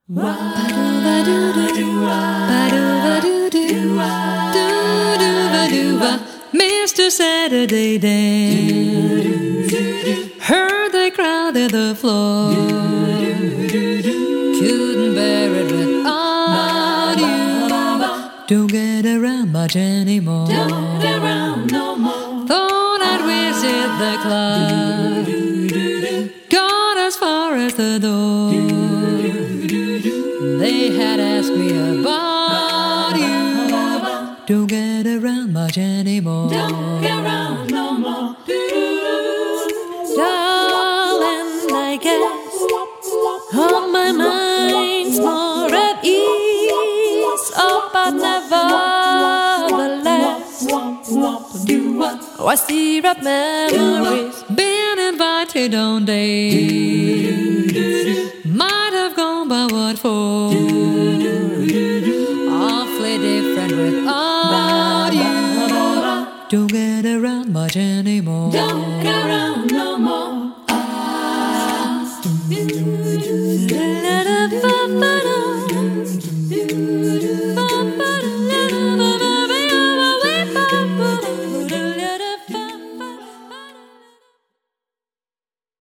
Mr. Saturday Dance. Heard they crowded the floor. Couldn't bear it without you. Don't get around much anymore. Don't get around no more. Thought I'd visit the club. Got as far as the door. They had asked me about you. Don't get around much anymore. Don't get around no more. Darling, I guess on my mind's more at ease. Oh, but nevertheless, I still up memories. Been invited on dates. Might have gone, but what for? Awfully different without you. Don't get around much anymore. Don't get around no more.